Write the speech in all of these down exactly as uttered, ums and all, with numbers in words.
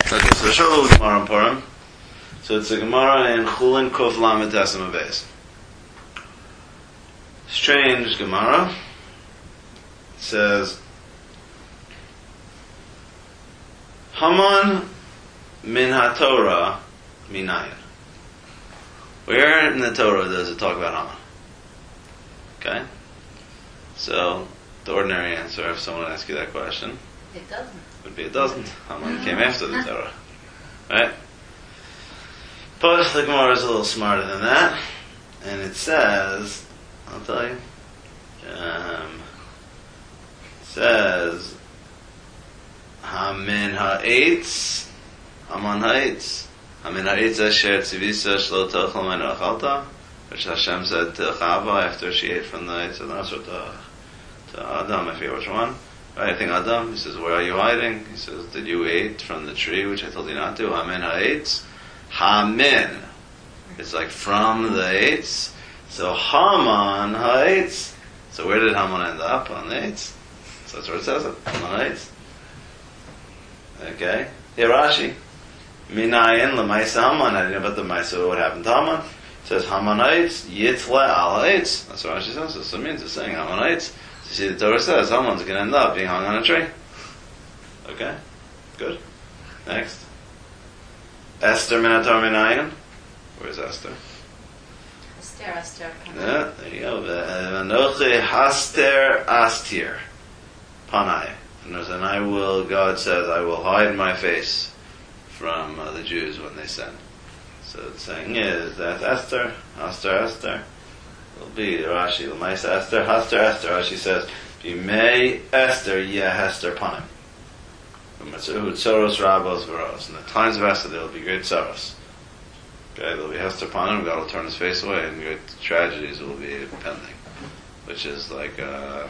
Okay, so show a little Gemara in Purim. So it's a Gemara in Chulin Kuf Lamed Tesem Aves. Strange Gemara. It says, Haman min ha-Torah minayin. Where in the Torah does it talk about Haman? Okay? So, the ordinary answer, if someone asks you that question, it doesn't. would be it doesn't. Haman came after the Torah. Right? But the Gemara is a little smarter than that. And it says, I'll tell you, um, it says, Hamin ha'etz, Haman ha'etz. Hamin ha'etz asher tzivisa shlo tochel menu achalta, which Hashem said to Chava after she ate from the eitz of Nasr to, to Adam, I forget which one. Right, I think Adam, he says, where are you hiding? He says, did you eat from the tree, which I told you not to? Hamin ha'etz. Hamin. It's like from the eitz. So Haman ha'etz. So where did Haman end up? On the eitz. So that's where it says it. On the eitz. Okay. Here Rashi. Minayin l'maisa Haman. I didn't know about the maisa. What happened to Haman? It says Haman ha'etz. Yitle al ha'etz. That's what Rashi says. So it means it's saying Haman ha'etz. You see, the Torah says Haman's going to end up being hung on a tree. Okay? Good. Next. Esther minator minayin. Where's Esther? Esther, Esther. Yeah, there you go. V'anochi haster astir. Panai. And I will, God says, I will hide my face from uh, the Jews when they sin. So the saying is that Esther, Esther, Esther, will be Rashi, L'mais Esther, Haster, Esther. Rashi says, B'mei Esther, yeh Hester Panim. Tzoros Rabos Veros. In the times of Esther, there will be great sorrows. Okay, there will be Hester Panim, God will turn his face away, and great tragedies will be pending. Which is like, uh,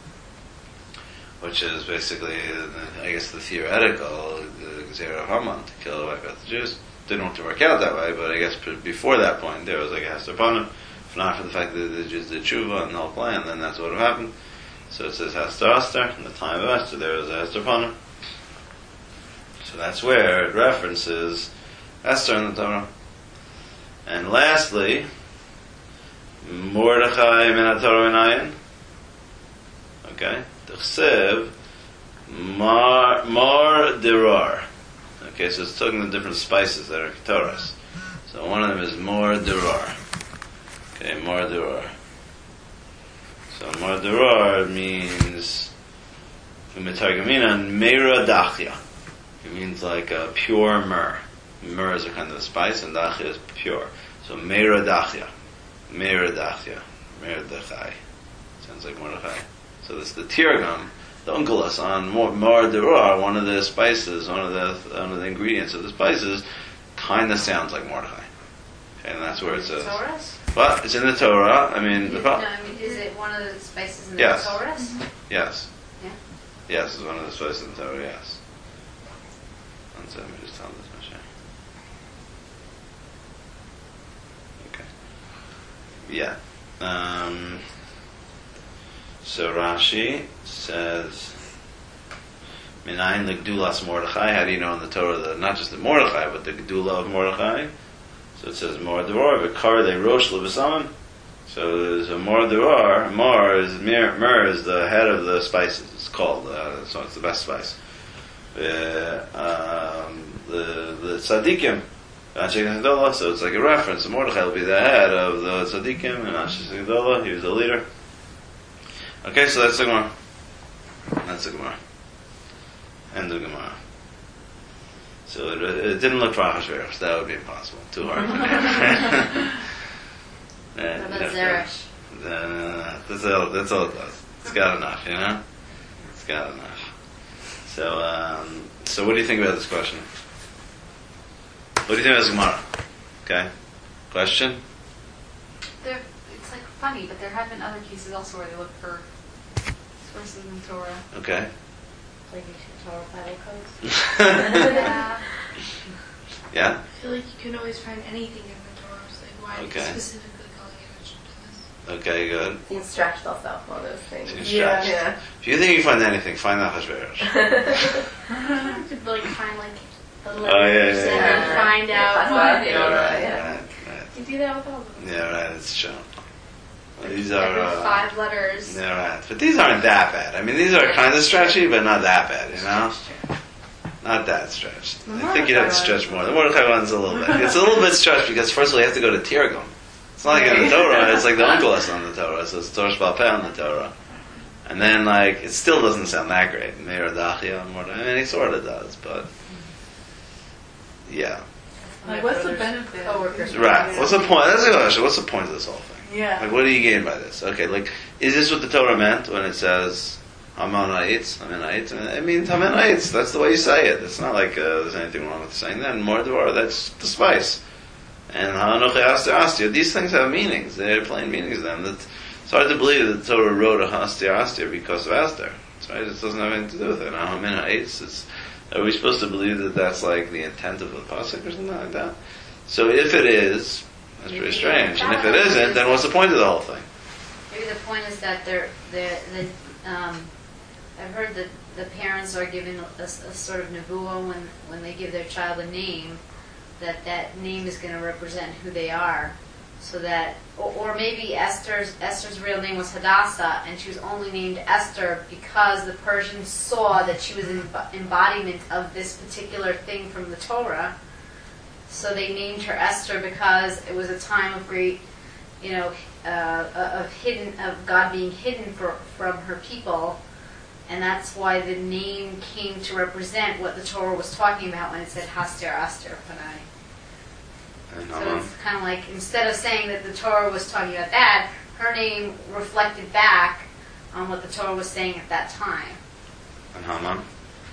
which is basically, I guess, the theoretical Gezerah of Haman to kill, wipe out the Jews. Didn't want to work out that way, but I guess before that point, there was like a Hester Panim. If not for the fact that the Jews did tshuva and the whole plan, then that's what would have happened. So it says Hester Esther. In the time of Esther, there was a Hester Panim. So that's where it references Esther in the Torah. And lastly, Mordechai min ha-Torah minayin. Okay, T'chsev Mar Mar Derar. Okay, so it's talking the different spices that are Torahs. So one of them is Mar Derar. Okay, Mar Derar. So Mar Derar means Umetargamina Meira Dachya. It means like a pure myrrh. Myrrh is a kind of a spice, and dachya is pure. So meira dachya, meira dachya, meira dachai. Sounds like Mordechai. So this the tirgum, the unkelos on mar deror, one of the spices, one of the one of the ingredients of the spices, kind of sounds like Mordechai. Okay, and that's where it says. Torahs? But it's in the Torah. I mean, Is, the no, I mean, is it one of the spices in the yes. Torahs? Yes. Yeah. Yes, it's one of the spices in the Torah. Yes. So let me just tell this much. Okay. Yeah. Um, so Rashi says, Minayin the Gdulas Mordechai. How do you know in the Torah that not just the Mordechai, but the Gdula of Mordechai? So it says Mor Devar, Vikar de Rosh Lebesamim. So there's a Mor Devar. Mor is Mir, Mir is the head of the spices. It's called. Uh, so it's the best spice. Uh, um, the the tzaddikim, so it's like a reference. Mordechai will be the head of the tzaddikim, and Anshe Gedolah, he was the leader. Okay, so that's the Gemara. That's the Gemara. End of Gemara. So it, it didn't look for Achashverosh. That would be impossible. Too hard for him. What about Zeresh? Uh, that's all. That's all it does. It's got enough, you know. It's got enough. So, um, so what do you think about this question? What do you think about this Gemara? Okay, question. There, it's like funny, but there have been other cases also where they look for sources in Torah. Okay. Like you should Torah Bible codes. Yeah. Yeah. I feel like you can always find anything in the Torah. So like, why okay. specifically calling attention to this? Okay, good. The instructional stuff, all those things. Yeah. yeah. If you think you find anything, find Achashverosh. You could like find like The Oh, yeah, yeah, letters yeah, and yeah. Find Yeah, out that's what- why I Yeah, feel right, that, yeah. right, right. You do that with all of them. Yeah, right, it's true. Well, these are, Every uh, five letters. yeah, right. But these aren't that bad. I mean, these are kind of stretchy, but not that bad, you know? Not that stretched. The I think you'd have to Mordechai stretch one. more. The Mordechai one's a little bit. It's a little bit stretched because first of all you have to go to Tirgum. It's not like in the Torah, it's like the uncle lesson on the Torah, so it's Torah Shbal Peh on the Torah. And then, like, it still doesn't sound that great. Meir Dachia and Mordechai. I mean, he sort of does, but yeah. Like, what's the benefit? Coworkers. Right. What's the point? That's a question. What's the point of this whole thing? Yeah. Like, what do you gain by this? Okay, like, is this what the Torah meant when it says Hamanaitz? Hamanaitz? It means Hamanaitz. That's the way you say it. It's not like uh, there's anything wrong with saying that. And more Dvar, that's the spice. And Hanochi Aster Astir. These things have meanings. They're plain meanings to them. That it's hard to believe that the Torah wrote a Astir Astir because of Astir. That's right. It doesn't have anything to do with it. Now, Hamanaitz, it's are we supposed to believe that that's like the intent of the pasuk or something like that? So if it is, that's pretty strange. And if it isn't, then what's the point of the whole thing? Maybe the point is that they're, they're, the, um, I've heard that the parents are given a, a sort of nevuah when, when they give their child a name, that that name is going to represent who they are. So that, or, or maybe Esther's Esther's real name was Hadassah, and she was only named Esther because the Persians saw that she was an embodiment of this particular thing from the Torah. So they named her Esther because it was a time of great, you know, uh, of hidden of God being hidden for, from her people, and that's why the name came to represent what the Torah was talking about when it said Haster Aster Panai. And So Haman, it's kind of like, instead of saying that the Torah was talking about that, her name reflected back on what the Torah was saying at that time. and Haman.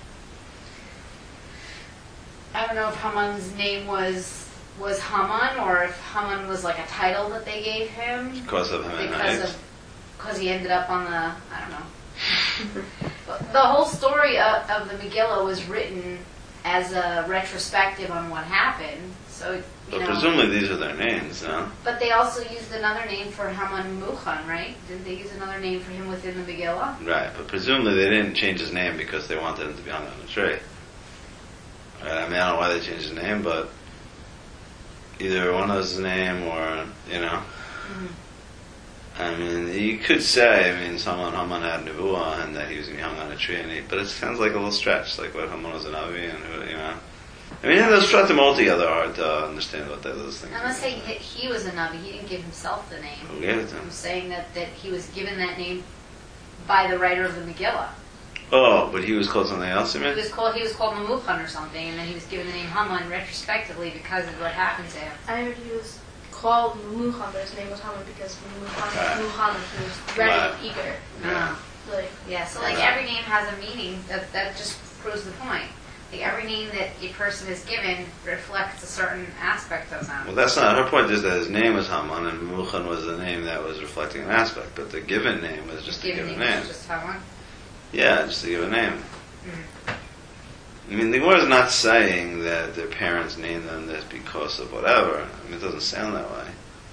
I don't know if Haman's name was was Haman, or if Haman was like a title that they gave him Because of him and because Haiz. of because he ended up on the, I don't know. But the whole story of, of the Megillah was written as a retrospective on what happened. So you But know. presumably these are their names, no? But they also used another name for Haman Muchan, right? Didn't they use another name for him within the Megillah? Right, but presumably they didn't change his name because they wanted him to be hung on a tree. Right, I mean, I don't know why they changed his name, but either one was his name or, you know. Mm-hmm. I mean, you could say, I mean, someone Haman had Nevuah and that he was going to be hung on a tree, and he, but it sounds like a little stretch, like what Haman was an Avi and who, you know. I mean, those shut them all together hard to understand what those things I'm not saying he, he was a Navi. He didn't give himself the name. Who gave it to him? I'm saying that, that he was given that name by the writer of the Megillah. Oh, but he was called something else, you He mean? was called he was called Mamuchan or something, and then he was given the name Haman retrospectively because of what happened to him. I heard he was called Muhan, but his name was Haman because Muhan, Right. Muhan, he was ready Right. and eager. Yeah. Like, Yeah, so like every name has a meaning. That that just proves the point. Like every name that a person is given reflects a certain aspect of them. Well, that's not, her point is that his name was Haman, and Muchan was a name that was reflecting an aspect, but the given name was just a given given name name. is just Haman. Yeah, just a given name. Mhm. I mean, the Gemara is not saying that their parents named them this because of whatever. I mean, it doesn't sound that way.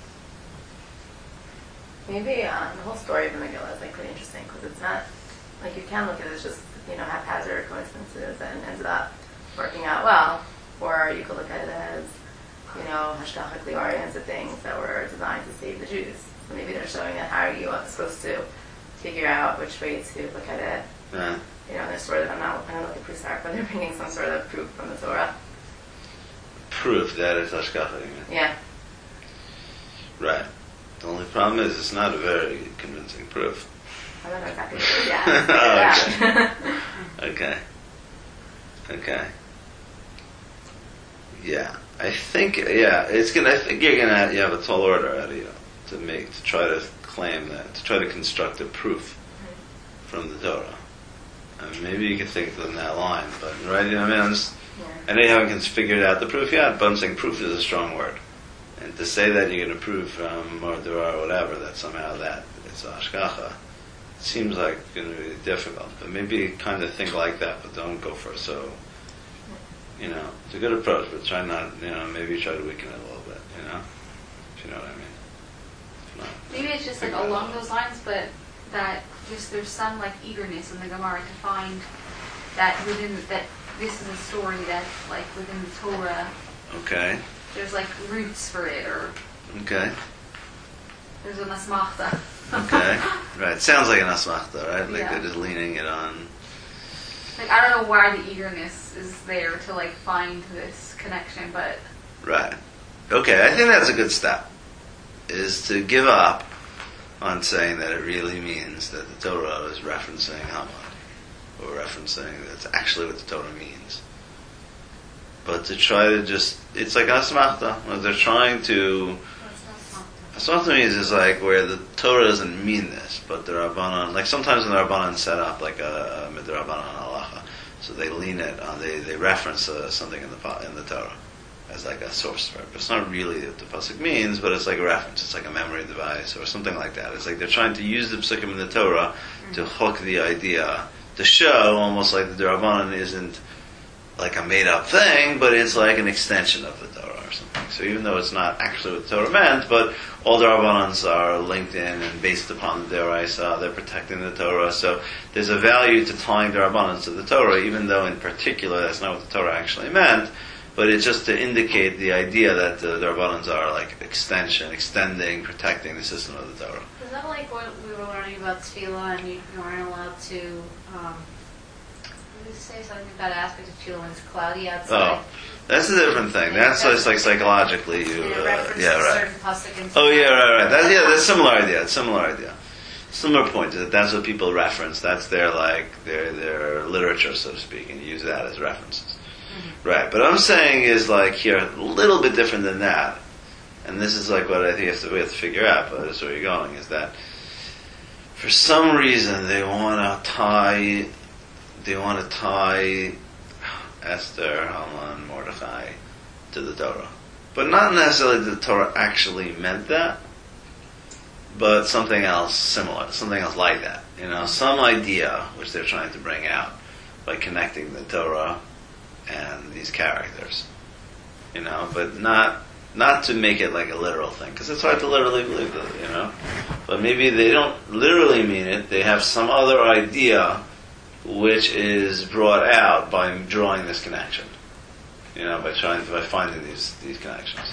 Maybe uh, the whole story of the Megillah is like pretty interesting because it's not like you can look at it as just you know haphazard coincidences and ended up working out well, or you could look at it as you know hashgacha kliarians of things that were designed to save the Jews. So maybe they're showing that how are you supposed to figure out which way to look at it. Yeah. You know, there's sort of I'm not I don't know what the proofs are, but they're bringing some sort of proof from the Torah. Proof that it's Hashgacha, you mean? Yeah. Right. The only problem is it's not a very convincing proof. I don't know exactly what it is. Yeah. Oh, okay. Okay. Yeah. I think, yeah, it's gonna, I think you're gonna, you have a tall order out of you to make, to try to claim that, to try to construct a proof from the Torah. I mean, maybe you could think in that line, but, right, you know what I mean? I'm just, Yeah. I know you haven't figured out the proof yet, but I'm saying proof is a strong word. And to say that you're going to prove from Mordor or whatever that somehow that it's Ashgacha seems like going to be difficult. But maybe kind of think like that, but don't go for it. So, you know, it's a good approach, but try not, you know, maybe try to weaken it a little bit, you know? If you know what I mean. If not, Maybe it's just like figure it along out. those lines, but that just there's some like eagerness in the Gemara to find that within that this is a story that, like, within the Torah, Okay. there's like roots for it, or Okay. there's an asmachta. Okay. Right. Sounds like an asmachta, right? Like Yeah. they're just leaning it on. Like, I don't know why the eagerness is there to like find this connection, but Right. Okay. I think that's a good step. Is to give up on saying that it really means that the Torah is referencing Haman, or referencing that's actually what the Torah means. But to try to just, it's like asmachta. When they're trying to, asmachta means is like where the Torah doesn't mean this, but the Rabbanan, like sometimes when the Rabbanan set up like a, a midrabanan halacha, so they lean it on, they, they reference uh, something in the pa- in the Torah as like a source for it. But it's not really what the pasuk means, but it's like a reference. It's like a memory device or something like that. It's like they're trying to use the psukim in the Torah to hook the idea, to show almost like the Rabbanan isn't like a made-up thing, but it's like an extension of the Torah or something. So even though it's not actually what the Torah meant, but all the Rabbanans are linked in and based upon the Deraisa, they're protecting the Torah. So there's a value to tying the Rabbanans to the Torah, even though in particular that's not what the Torah actually meant, but it's just to indicate the idea that the, the Rabbanans are like extension, extending, protecting the system of the Torah. Is that like what we were learning about tefillah, and you, you weren't allowed to, um, did you say something about an aspect of tefillah when it's cloudy outside? Oh, that's a different thing. That's just like psychologically you, And it uh, references yeah, a right. certain pasuk in Oh yeah, Torah. right, right. That, yeah, that's a similar idea. It's a similar idea. Similar point is that that's what people reference. That's their like their their literature, so to speak, and use that as references. Mm-hmm. Right. But what I'm saying is like here a little bit different than that. And this is like what I think you have to, we have to figure out, but that's where you're going, is that for some reason they want to tie they want to tie Esther, Haman, Mordechai to the Torah. But not necessarily that the Torah actually meant that, but something else similar, something else like that. You know, some idea which they're trying to bring out by connecting the Torah and these characters. You know, but not not to make it like a literal thing, because it's hard to literally believe it, you know. But maybe they don't literally mean it, they have some other idea which is brought out by drawing this connection. You know, by trying, by finding these these connections.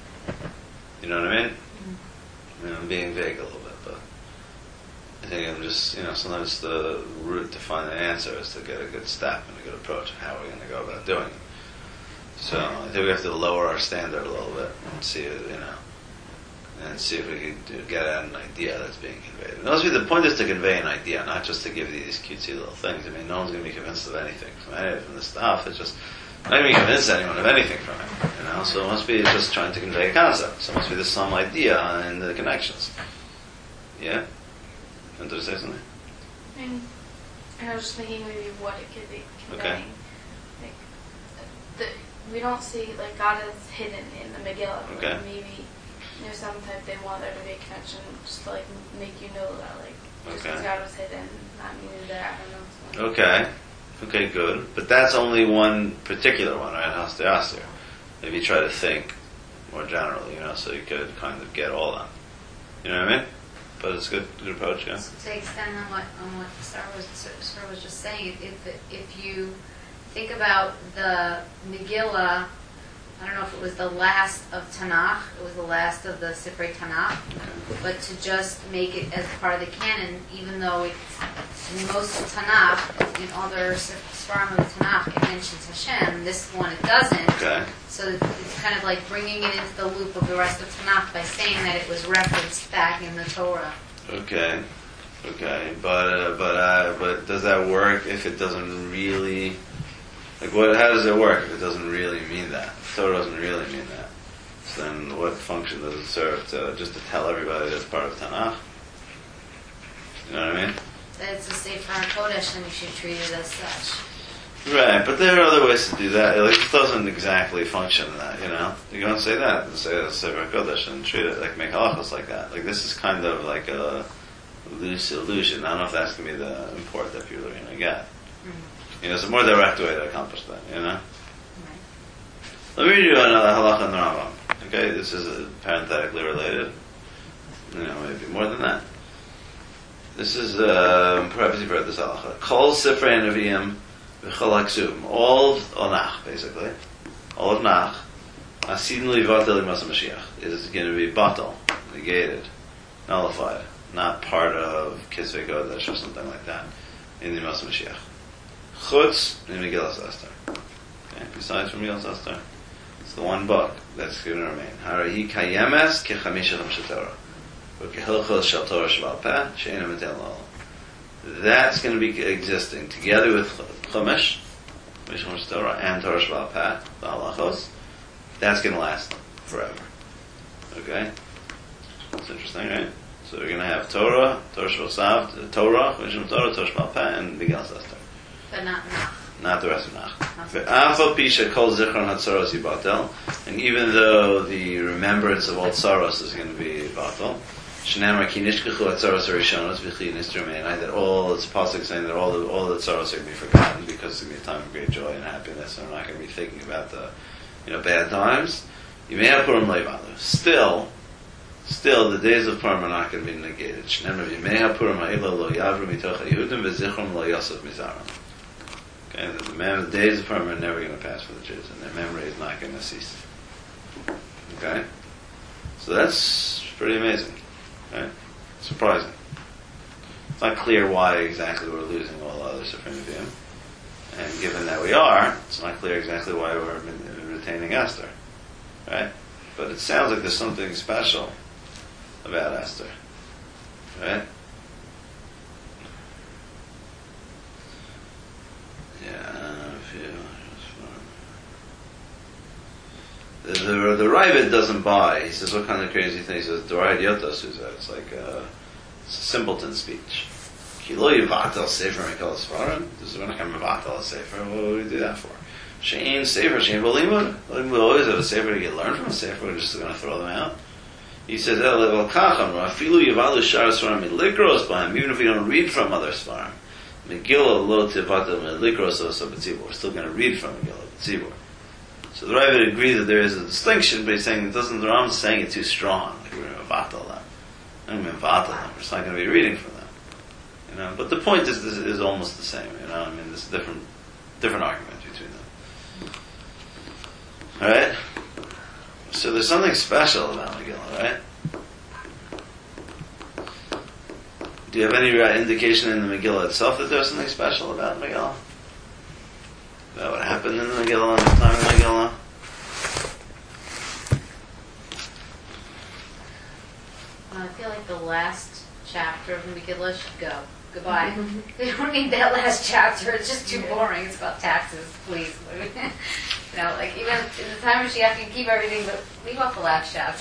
You know what I mean? I mean, I'm being vague a little bit, but I think I'm just, you know, sometimes the route to find an answer is to get a good step and a good approach of how we're going to go about doing it. So I think we have to lower our standard a little bit and see it, you know, and see if we can do, get at an idea that's being conveyed. And also, the point is to convey an idea, not just to give you these cutesy little things. I mean, no one's going to be convinced of anything from any from this stuff. It's just not going to be convinced anyone of anything from it, you know. So it must be just trying to convey a concept. So it must be there's some idea and the connections. Yeah. Want to say something? And, and I was just thinking maybe what it could be conveying. Okay. Like, the, we don't see, like, God is hidden in the Megillah. But Okay. like maybe there's some type they want there to be a connection just to, like, make you know that, like, just Okay. because God was hidden, not meaning that, I don't know. So. Okay. Okay, good. But that's only one particular one, right? Haster Aster. Maybe try to think more generally, you know, so you could kind of get all that. You know what I mean? But it's a good, good approach, yeah. So to extend on what on what Sarah was Sarah was just saying, if if you think about the Megillah, I don't know if it was the last of Tanakh, it was the last of the Sifrei Tanakh, but to just make it as part of the canon, even though it's in most of Tanakh, in other Sfarim of the Tanakh, it mentions Hashem, this one it doesn't. Okay. So it's kind of like bringing it into the loop of the rest of Tanakh by saying that it was referenced back in the Torah. Okay. Okay. But uh, but uh, but does that work if it doesn't really? Like, what? How does it work if it doesn't really mean that? The Torah doesn't really mean that. So then, what function does it serve to just to tell everybody that's part of Tanakh? You know what I mean? That it's a Sefer HaKodesh and you should treat it as such. Right, but there are other ways to do that. Like, it doesn't exactly function that, you know. You don't say that and say it's Sefer HaKodesh and treat it like make halachos like that. Like, this is kind of like a loose illusion. I don't know if that's going to be the import that people are going to get. Mm-hmm. You know, it's a more direct way to accomplish that, you know. Right. Let me read you another halacha in the Rambam. Okay, this is uh, parenthetically related. You know, maybe more than that. This is, uh, perhaps you've heard this halacha. Kol Sifrei Nevi'im v'chalaksum, all of Nach, basically, all of Nach, asidin livatel imas Mashiach, is going to be batal, negated, nullified, not part of Kisvei Kodesh or something like that, in the imas Mashiach. Chutz in Megillas Esther. Okay, besides from Megillas Esther, it's the one book that's going to remain. Harahi kayemes kechamishalim shetorah, v'kehilchos shel Torah shebal peh she'ena metel l'olam. That's going to be existing together with Chumash, Mishmar Torah, and Torah Shebal Peh, the halachos. That's going to last forever. Okay? That's interesting, right? So we're going to have Torah, Torah Shebal Sav, Torah, Mishmar Torah, Torah Shebal Peh, and Megillas Esther. But not Nach. Not the rest of Nach. Ve'afal pisha kol zichron hatzaros yibatel. And even though the remembrance of all tzaros is going to be batel, Shnamar ki nishkachu hatzaros harishonos v'chi nistrumenai, that all, it's possible saying that all the, all the tzaros are going to be forgotten because it's going to be a time of great joy and happiness, and we're not going to be thinking about the, you know, bad times. You may have Purim leivalu. Still, still, the days of Purim are not going to be negated. Shnamar v'yimei Purim ha'ila lo yavru mitoch ha'yehudim v'zichron lo yosef mizaron. Okay, the, mem- the days of Purim are never going to pass for the Jews, and their memory is not going to cease. Okay? So that's pretty amazing. Right? Surprising. It's not clear why exactly we're losing all the other Sifrei Nevi'im. And given that we are, it's not clear exactly why we're retaining Esther. Right? But it sounds like there's something special about Esther. Right? Yeah, if you... The, the, the Ravid doesn't buy. He says, what kind of crazy thing? He says, Dorayat Yotos, it's like a, it's a simpleton speech. Kilo Yivatel Sefer Mikol Sfarim. This is when I come Yivatel Sefer. What would we do that for? Shein Sefer, Shein Bolimud. We always have a Sefer to get learned from. A Sefer, we're just going to throw them out. He says, El Level Kacham, Rafilu Yivalu Shar Sfarim, Likros Bahem, even if we don't read from other Sfarim. Megillah Lo Tivatel, Likros Osa B'tzibur. We're still going to read from Megillah B'tzibur. So the Rav would agree that there is a distinction, but he's saying it doesn't. The Rambam's saying it too strong. Like we're going to vatal them. I'm going to vatal them. We're just not going to be reading from them. You know. But the point is, is, is almost the same. You know. I mean, there's a different, different argument between them. All right. So there's something special about Megillah, right? Do you have any indication in the Megillah itself that there's something special about Megillah? About what happened in the Megillah and the time of the Megillah? Uh, I feel like the last chapter of the Megillah should go. Goodbye. Mm-hmm. They don't need that last chapter. It's just too boring. It's about taxes, please. You know, like even in the time of Mashiach, you can keep everything, but leave off the last chapter.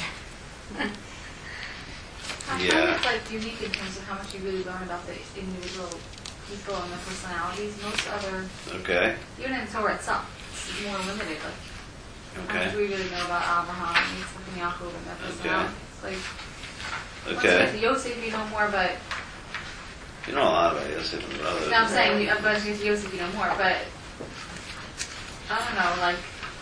I Yeah. find it's like unique in terms of how much you really learn about the individual people and their personalities. Most other, Okay. even in Torah itself, it's more limited. Like, how Okay. much do we really know about Abraham and Yitzchak and Yaakov and their personality? It's like, Okay. once you get to Yosef, you know more, but You know a lot about Yosef and brothers. now I'm saying, you, but you get to Yosef, you know more, but I don't know, like,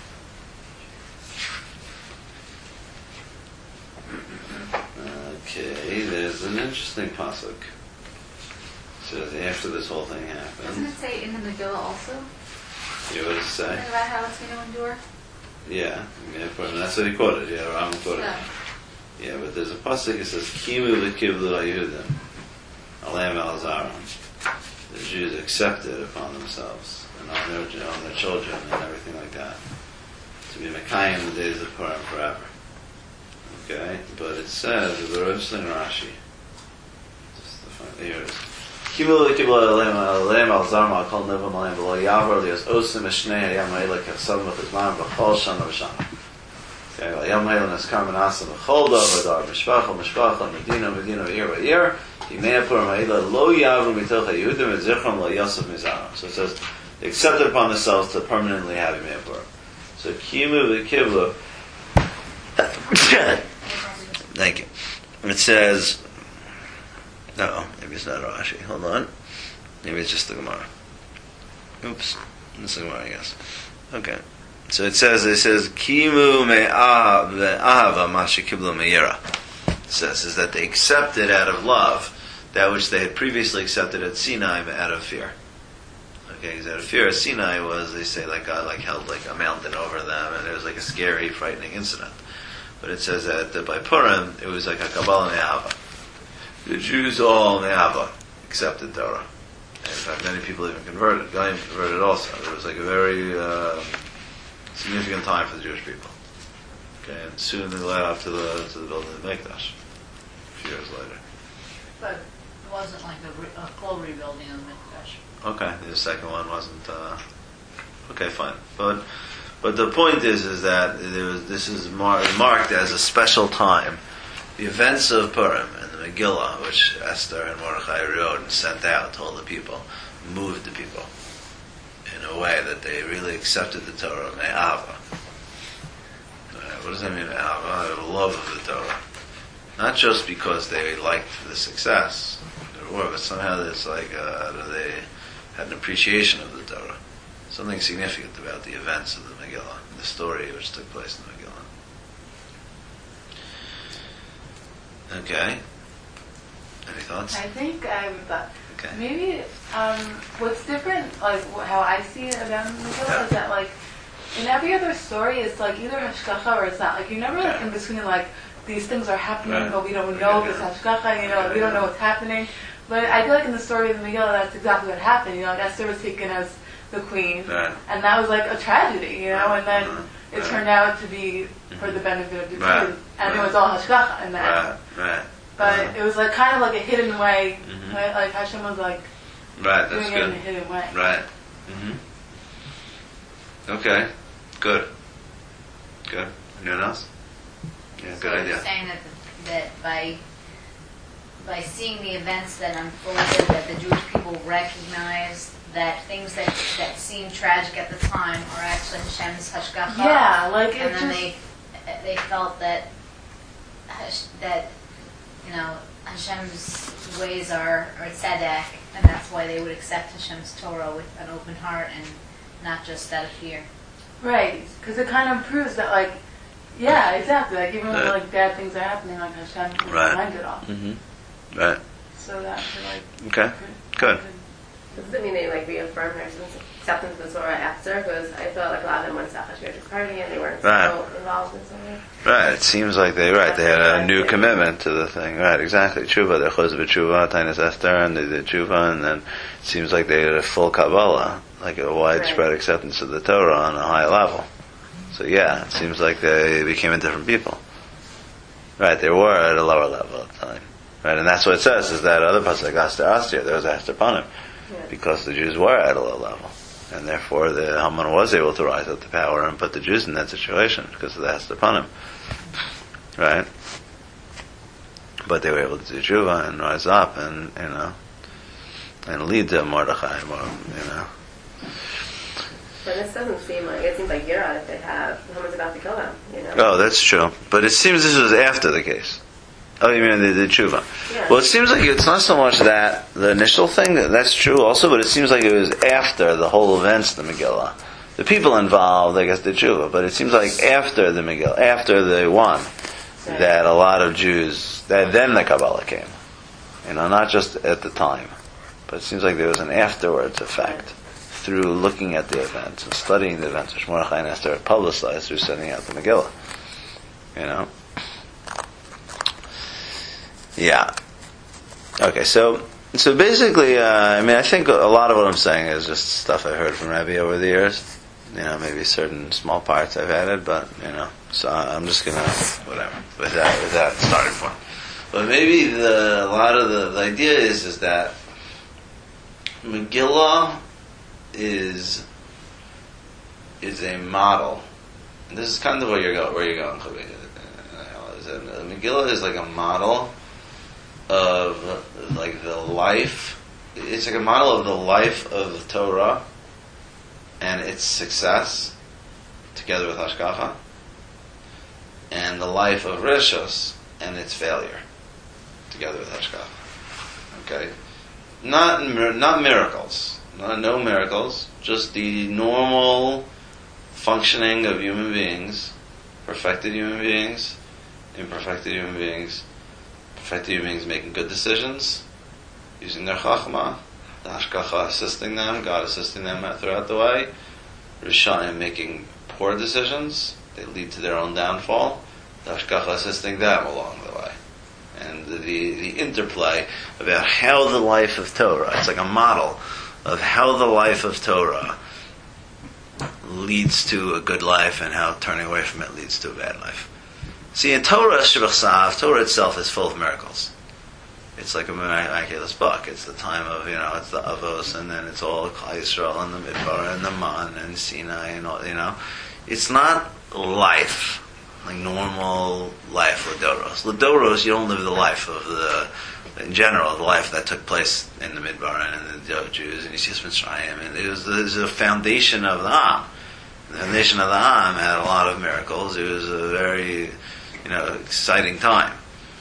Okay, there's an interesting pasuk. It says after this whole thing doesn't happened. it say in the Megillah also? You know what it say? Something about how it's going to endure? Yeah, yeah, but that's what he quoted. Yeah, Ram quoted. Yeah. Yeah, but there's a pasuk that says Kimu v'kivlu Yehudim Alam al Zaron. The Jews accepted upon themselves and on their on their children and everything like that to be Mekayim the days of Purim forever. Okay, but it says the Rosh in Rashi. Just the fun, here it is. Kimu v'kivlu Alam al Zaron Kol Nevam Alam V'lo Yavar Lios Osim Eshnei Hayam Ha'ilek Havsam V'chizman V'chol Shana V'shana. Okay, well, Yom Ha'il Nes Karmen Asa V'chol Dov V'dar Mishpacha Mishpacha Medina Medina V'ir V'ir Yimei Purim Ha'ila Lo Yavru Mitoch HaYehudim V'zichron Lo Yosef Mizaron. So it says they accepted upon themselves to permanently have Yimei Purim. So Kimu V'kivlu. Thank you. It says, no, maybe it's not Rashi. Hold on. Maybe it's just the Gemara. Oops. It's the Gemara, I guess. Okay. So it says, it says, Kimu me'ahava mashikiblu me'yira. It says, is that they accepted out of love that which they had previously accepted at Sinai out of fear. Okay, because out of fear of Sinai was, they say, like God like held like a mountain over them, and it was like a scary, frightening incident. But it says that, that by Purim, it was like a Kabbalah Me'ava. The Jews all Me'ava accepted Torah. And in fact, many people even converted. Goyim converted also. It was like a very uh, significant time for the Jewish people. Okay, and soon they led up to the to the building of the Mikdash. A few years later. But it wasn't like a, re- a full rebuilding of the Mikdash. Okay, the second one wasn't. Uh, okay, fine. But but the point is, is that there was, this is mar- marked as a special time. The events of Purim and the Megillah, which Esther and Mordechai wrote and sent out to all the people, moved the people in a way that they really accepted the Torah, me'ava. What does that mean, me'ava? The love of the Torah. Not just because they liked the success, but somehow there's like uh, they had an appreciation of the Torah. Something significant about the events of the Megillah, the story which took place in the Megillah. Okay. Any thoughts? I think I would thought Okay. maybe um, what's different, like wh- how I see it about Megillah is that like in every other story, it's like either hashgacha or it's not. Like you never like in between like these things are happening, Right. but we don't know this hashgacha. You know, like, we don't know what's happening. But I feel like in the story of the Megillah, that's exactly what happened. You know, like Esther was taken as the queen, Right. and that was like a tragedy. You know, and then Uh-huh. it Right. turned out to be for the benefit of the Right. Jews, and Right. it was all hashgacha in that. Right, right. But Uh-huh. it was like kind of like a hidden way, Mhm. right? Like Hashem was like Right, that's doing it in a good. hidden way. Right. hmm Okay. Good. Good. Anyone else? Yeah, So good you're idea. saying that that by by seeing the events that unfolded, that the Jewish people recognized that things that that seemed tragic at the time are actually Hashem's hashgacha. Yeah, like it and then just they they felt that Hash- that you know Hashem's ways are are tzedek, and that's why they would accept Hashem's Torah with an open heart and not just out of fear. right, because it kind of proves that like, yeah, exactly. Like even when Right. like bad things are happening, like Hashem is Right. behind it all. hmm Right. So that to like Okay. Good. Does it mean they like reaffirm their acceptance of the Torah after? Because I felt like a lot of them went to Achashverosh's party and they weren't Right. so involved in something. Right. It seems like they right. They had a new commitment to the thing. Right. Exactly. Tshuva. They're chos b'tshuva, Tainas Esther, and they did tshuva, and then it seems like they had a full Kabbalah, like a widespread Right. acceptance of the Torah on a high level. So yeah, it seems like they became a different people. Right. They were at a lower level at the time. Right. And that's what it says is that other pasuk, Aster Astir, there was Aster Panim, Yeah. because the Jews were at a low level. And therefore the Haman was able to rise up to power and put the Jews in that situation because of the Hester Panim. Right? But they were able to do tshuva and rise up and, you know, and lead to Mordechai, you know. But this doesn't seem like, it seems like Yira if they have, Haman's about to kill them, you know? Oh, that's true. But it seems this was after the case. Oh, you mean the, the tshuva? Yeah. Well, it seems like it's not so much that, the initial thing, that's true also, but it seems like it was after the whole events of the Megillah. The people involved, I guess, did tshuva, but it seems like after the Megillah, after they won, Right. that a lot of Jews, that then the Kabbalah came. You know, not just at the time. But it seems like there was an afterwards effect through looking at the events and studying the events, which Mordechai and Esther had publicized through sending out the Megillah. You know? Yeah. Okay, so so basically, uh, I mean, I think a lot of what I'm saying is just stuff I've heard from Rabbi over the years. You know, maybe certain small parts I've added, but, you know, so I'm just gonna, whatever, with that, with that starting point. But maybe the, a lot of the, the idea is, is that Megillah is, is a model. And this is kind of where you're going, where you're going, is that Megillah is like a model of, like, the life, it's like a model of the life of Torah and its success, together with Hashgacha, and the life of Rishos and its failure, together with Hashgacha. Okay? Not not miracles. Not, no miracles. Just the normal functioning of human beings, perfected human beings, imperfected human beings, perfected human beings making good decisions, using their chachma, the Hashgacha assisting them, God assisting them throughout the way, Rishayim making poor decisions, they lead to their own downfall, the Hashgacha assisting them along the way. And the, the, the interplay about how the life of Torah, it's like a model of how the life of Torah leads to a good life and how turning away from it leads to a bad life. See, in Torah, Shebach Sav, Torah itself is full of miracles. It's like a miraculous book. It's the time of, you know, it's the Avos, and then it's all Klal Yisrael and the Midbar and the Man and Sinai and all, you know. It's not life, like normal life, Ladoros. Ladoros, you don't live the life of the, in general, the life that took place in the Midbar and in the Jews and Yisrael Mitzrayim. And it was, it was the foundation of the Am. The foundation of the Am had a lot of miracles. It was a very, you know, exciting time.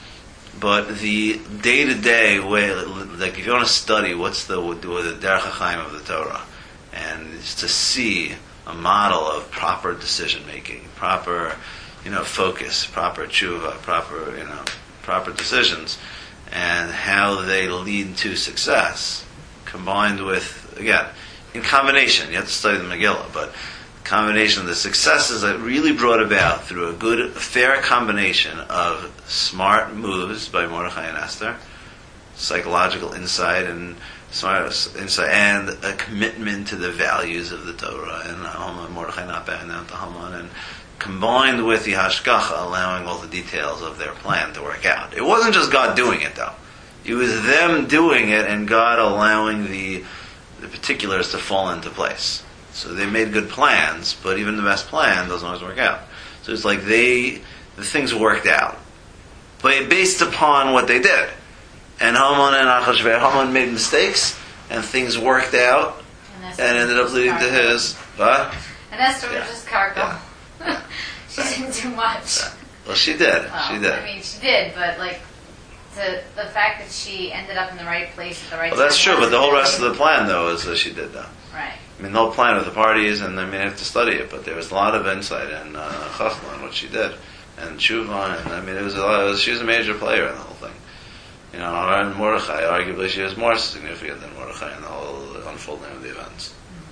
But the day-to-day way, like if you want to study what's the the Derech HaChaim of the Torah, and it's to see a model of proper decision-making, proper, you know, focus, proper tshuva, proper, you know, proper decisions, and how they lead to success, combined with, again, in combination, you have to study the Megillah, but combination of the successes that really brought about through a good, fair combination of smart moves by Mordechai and Esther, psychological insight and smart insight, and a commitment to the values of the Torah, and Haman, Mordechai not backing down to Haman, and combined with the Hashgacha allowing all the details of their plan to work out. It wasn't just God doing it, though. It was them doing it and God allowing the the particulars to fall into place. So they made good plans, but even the best plan doesn't always work out. So it's like they, the things worked out, but based upon what they did. And Haman and Achashverosh, Haman made mistakes, and things worked out, and, and ended up leading to his, what? And Esther Yeah. was just cargo. Yeah. She didn't do much. Yeah. Well, she did. Well, she did. I mean, she did, but like, the the fact that she ended up in the right place at the right Well, time. that's true, but the whole rest of wasn't the plan, though, is that she did, though. right. I mean, the whole plan with the parties, and I mean, I have to study it, but there was a lot of insight in uh, Chachma and what she did, and Tshuva, and I mean, it was a lot. It was, she was a major player in the whole thing. You know, and Mordechai, arguably, she was more significant than Mordechai in the whole unfolding of the events.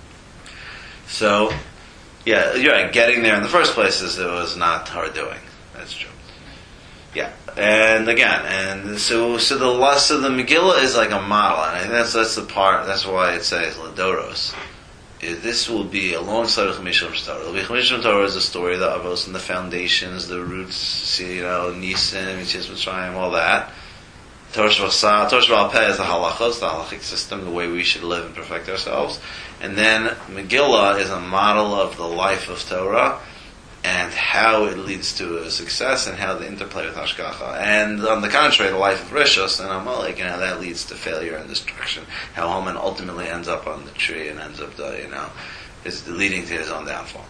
So, yeah, you're right. Getting there in the first place is it was not her doing. That's true. Yeah, and again, and so so the lust of the Megillah is like a model, and I think that's that's the part. That's why it says Ladoros. This will be alongside of Chamisha Torah. The Chamisha Torah is the story of the Avos and the foundations, the roots, you know, Nisim, Yitzias Mitzrayim, all that. Torah Shvach Torah Shvach Peh is the halachos, the halachic system, the way we should live and perfect ourselves. And then Megillah is a model of the life of Torah and how it leads to a success and how they interplay with Hashgacha. And on the contrary, the life of Rishos and Amalek and how that leads to failure and destruction. How Haman ultimately ends up on the tree and ends up, you know, is leading to his own downfall.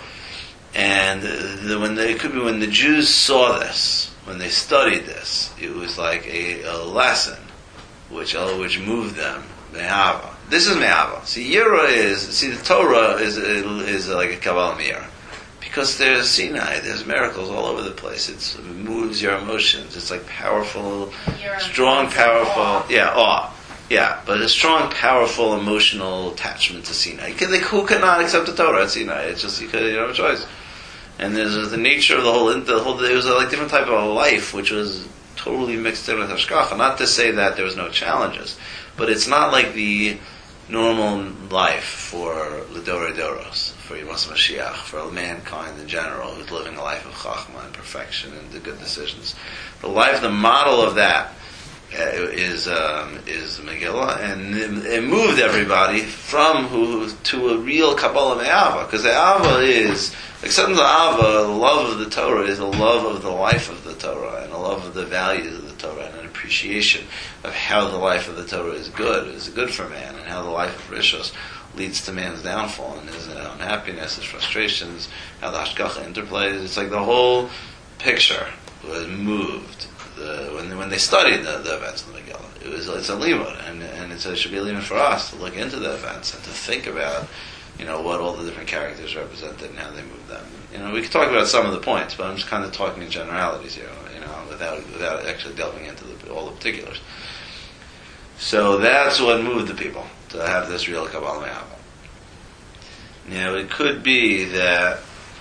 And the, when they, it could be when the Jews saw this, when they studied this, it was like a, a lesson which which moved them. Me'ava. This is Me'ava. See, Yira is, see, the Torah is is like a Kabbalah Me'ira. Because there's Sinai, there's miracles all over the place. It's, it moves your emotions. It's like powerful, You're strong, a- powerful, awe. yeah, awe. Yeah, but a strong, powerful, emotional attachment to Sinai. Because like, who cannot accept the Torah at Sinai? It's just, you, could, you don't have a choice. And there's the nature of the whole, the whole, there was a like, different type of life, which was totally mixed in with Hashgacha. Not to say that there was no challenges, but it's not like the normal life for L'Dorei Doros, for Yemos Mashiach, for mankind in general, who's living a life of Chachma and perfection and the good decisions. The life, the model of that uh, is um, is Megillah, and it, it moved everybody from who to a real Kabbalah Me'ava, because the Ava is, except the Ava, the love of the Torah is a love of the life of the Torah, and a love of the values of the Torah, and an appreciation of how the life of the Torah is good, is good for man, and how the life of Rishos leads to man's downfall, and his unhappiness, his frustrations, how the Hashgacha interplays. It's like the whole picture was moved the, when when they studied the, the events of the Megillah. It was it's a limud, and and it's, it should be a limud for us to look into the events and to think about, you know, what all the different characters represented and how they moved them. You know, we could talk about some of the points, but I'm just kind of talking in generalities here, you know, without without actually delving into the, all the particulars. So that's what moved the people. to have this real Kabbalah Me'amal. You know, it could be that,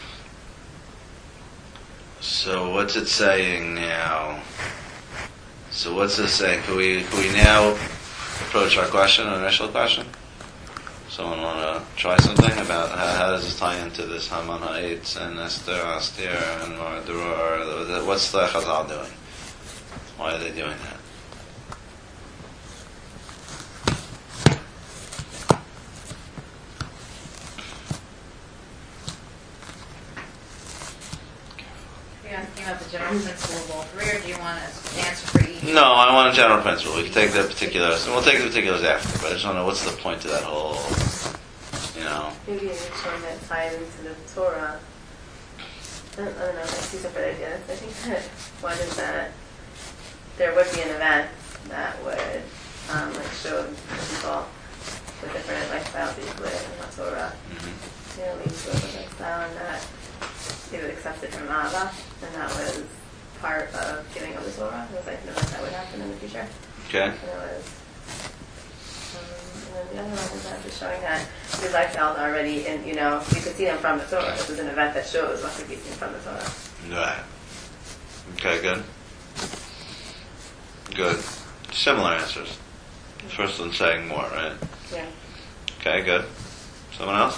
so what's it saying now? So what's it saying? Can we, can we now approach our question, our initial question? Someone want to try something about how, how does this tie into this Haman Ha'etz and Esther, Astir, and Mordor? What's the Chazal doing? Why are they doing that? Are you asking about the general principle of all three, or do you want to answer for each? No, I want a general principle. We can take the particulars, and we'll take the particulars after, but I just want to know what's the point to that whole, you know. Maybe it's one that ties into the Torah. I don't, I don't know, I see separate ideas. I think that one is that there would be an event that would um, like show people the different lifestyles that you live in the Torah. Mm-hmm. You know, lead to a lifestyle, and that they would accept it from Abba, and that was part of giving of the Torah. It was like an event that would happen in the future. Okay. And it was, um, and then the other one is that just showing that these lifestyles are already in, you know, you could see them from the Torah. This is an event that shows what could be seen from the Torah. Right. Okay, good. Good. Similar answers. First one saying more, right? Yeah. Okay, good. Someone else?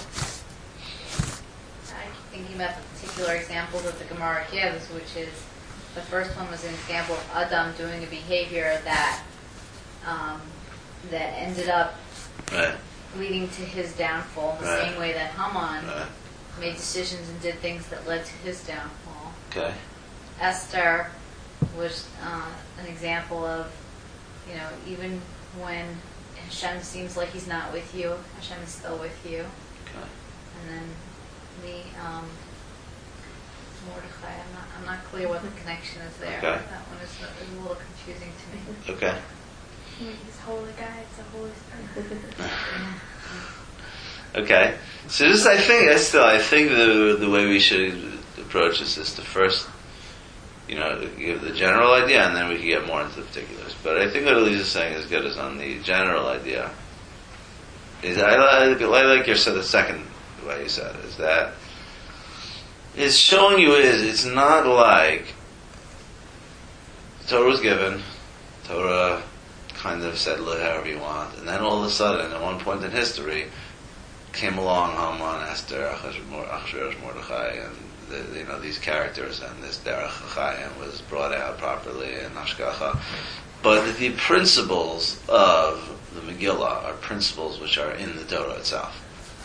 I keep thinking about the particular examples that the Gemara gives, which is the first one was an example of Adam doing a behavior that um, that ended up Right. leading to his downfall, in the Right. same way that Haman Right. made decisions and did things that led to his downfall. Okay. Esther was uh, an example of, you know, even when Hashem seems like he's not with you, Hashem is still with you. Okay. And then the um, Mordechai, I'm not, I'm not clear what the connection is there. Okay. That one is, is a little confusing to me. Okay. He's holy guy, it's a holy spirit. Okay. So this, I think, I still, I think the the way we should approach this is to first, you know, give the general idea, and then we can get more into the particulars. But I think what Elise is saying is good as on the general idea. Is I like, I like your said the second way you said it, is that it's showing you is it's not like Torah was given, Torah kind of said live however you want, and then all of a sudden, at one point in history, came along Haman, Esther, Achashverosh, Mordechai, and the, you know these characters, and this Derech Chayim was brought out properly in Hashgacha. But the principles of the Megillah are principles which are in the Torah itself.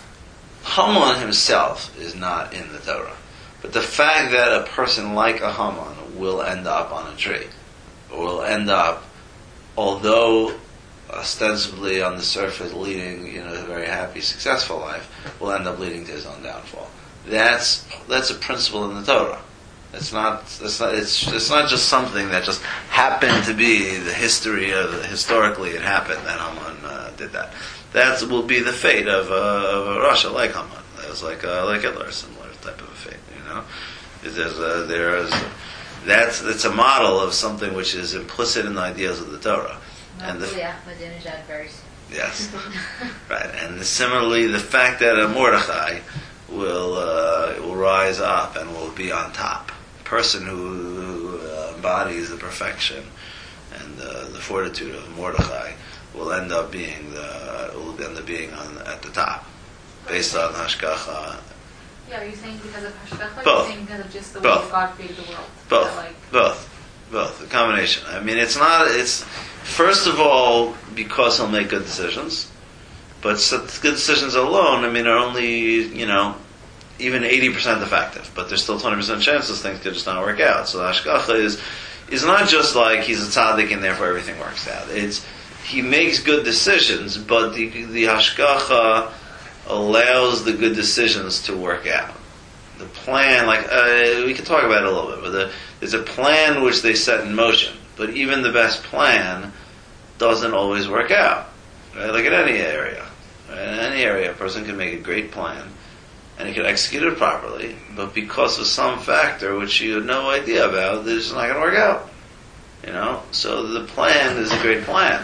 Haman himself is not in the Torah, but the fact that a person like a Haman will end up on a tree, or will end up, although ostensibly on the surface leading, you know, a very happy, successful life, will end up leading to his own downfall. That's that's a principle in the Torah. It's not. It's not. It's, it's not just something that just happened to be the history of. Historically, it happened that Haman uh, did that. That will be the fate of, uh, of a Russia like Haman. That was like uh, like Hitler, similar type of a fate. You know, there's a, there is. A, that's it's a model of something which is implicit in the ideas of the Torah. And the, yeah, Ahmadinejad very soon. yes, right. And similarly, the fact that a Mordechai will uh, will rise up and will be on top. A person who, who uh, embodies the perfection and uh, the fortitude of Mordechai will end up being the will end up being on at the top, based on Hashgacha. Yeah, are you saying because of Hashgacha, or Both. are you saying because of just the Both. way God created the world? Both, That, like, both, both. A combination. I mean, it's not. It's first of all because he'll make good decisions, but such good decisions alone, I mean, are only you know. even eighty percent effective, but there's still twenty percent chances things could just not work out. So the Hashgacha is, is not just like he's a tzaddik and therefore everything works out. It's, he makes good decisions, but the, the Hashgacha allows the good decisions to work out. The plan, like, uh, we can talk about it a little bit, but the, there's a plan which they set in motion, but even the best plan doesn't always work out. Right? Like in any area. Right? In any area, a person can make a great plan, and he could execute it properly, but because of some factor which you had no idea about, it's not going to work out. You know? So the plan is a great plan.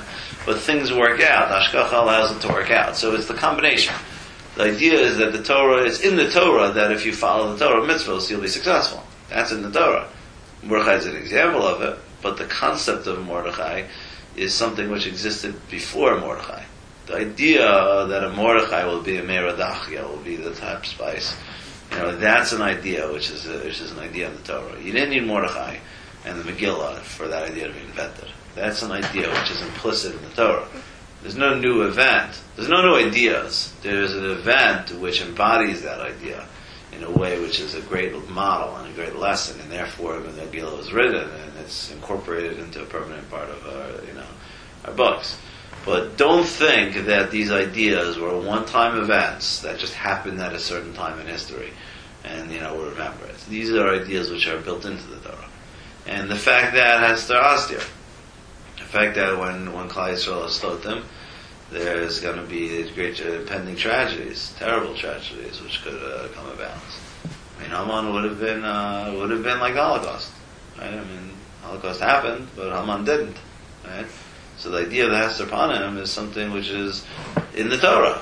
but things work out. Hashgacha allows it to work out. So it's the combination. The idea is that the Torah, it's in the Torah that if you follow the Torah mitzvahs, you'll be successful. That's in the Torah. Mordechai is an example of it, but the concept of Mordechai is something which existed before Mordechai. The idea that a Mordechai will be a Meradachia, will be the top spice, you know, that's an idea which is a, which is an idea of the Torah. You didn't need Mordechai and the Megillah for that idea to be invented. That's an idea which is implicit in the Torah. There's no new event. There's no new ideas. There's an event which embodies that idea in a way which is a great model and a great lesson, and therefore the Megillah was written and it's incorporated into a permanent part of our, you know, our books. But don't think that these ideas were one-time events that just happened at a certain time in history, and you know we'll remember it. These are ideas which are built into the Torah, and the fact that has Astir, the fact that when when Klal Yisrael is Stotim, there's going to be great impending tragedies, terrible tragedies, which could uh, come about. I mean, Haman would have been uh, would have been like the Holocaust, right? I mean, Holocaust happened, but Haman didn't, right? So the idea of the Hester Panim is something which is in the Torah.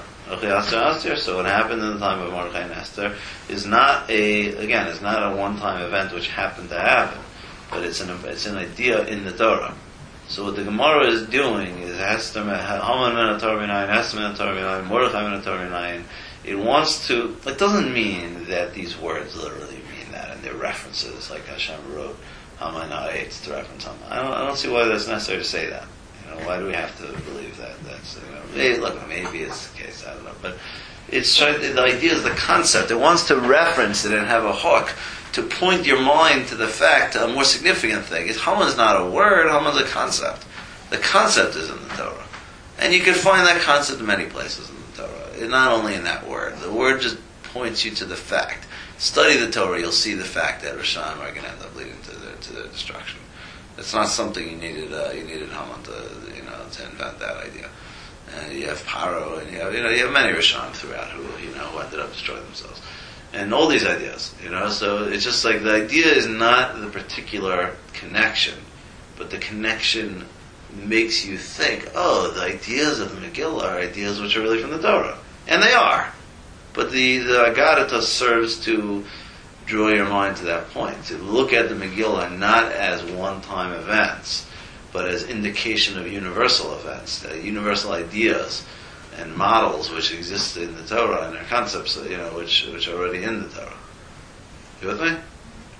So what happened in the time of Mordechai and Esther is not a, again, it's not a one-time event which happened to happen, but it's an it's an idea in the Torah. So what the Gemara is doing is Esther, Haman ben Torah Minayin, Esther ben Torah Minayin, Mordechai ben Torah Minayin. It wants to, it doesn't mean that these words literally mean that, and they're references, like Hashem wrote Haman Ha'etz to reference Haman. I don't, I don't see why that's necessary to say that. You know, why do we have to believe that? That's, you know, maybe, look, maybe it's the case, I don't know. But it's the idea is the concept. It wants to reference it and have a hook to point your mind to the fact, to a more significant thing. Is Haman's not a word, Haman's a concept. The concept is in the Torah. And you can find that concept in many places in the Torah. Not only in that word. The word just points you to the fact. Study the Torah, you'll see the fact that Rishon are going to end up leading to their, to their destruction. It's not something you needed. Uh, you needed Haman to, you know, to invent that idea. And you have Paro, and you have, you know, you have many Rishon throughout who, you know, who ended up destroying themselves, and all these ideas, you know. So it's just like the idea is not the particular connection, but the connection makes you think, oh, the ideas of the Megillah are ideas which are really from the Torah, and they are. But the the Agadata serves to draw your mind to that point, to look at the Megillah not as one-time events, but as indication of universal events, uh, universal ideas and models which exist in the Torah and their concepts, you know, which which are already in the Torah. You with me?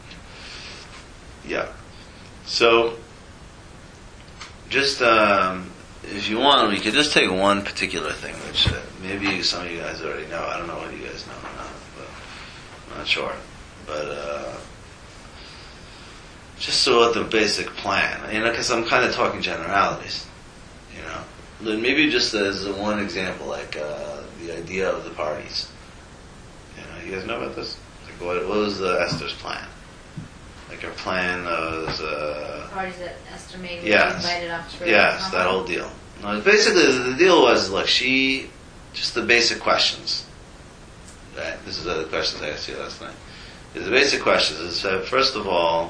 Yeah. So, just um, if you want, we could just take one particular thing, which uh, maybe some of you guys already know. I don't know what you guys know or not, but I'm not sure. But, uh, just so the basic plan, you know, because I'm kind of talking generalities, you know. Then maybe just as one example, like, uh, the idea of the parties. You know, you guys know about this? Like, what, what was the Esther's plan? Like, her plan was, uh... parties that Esther made, yes, invited up to yes, that whole deal. No, basically, the deal was, like, she, just the basic questions. Right? This is the questions I asked you last night. The basic questions is, uh, first of all,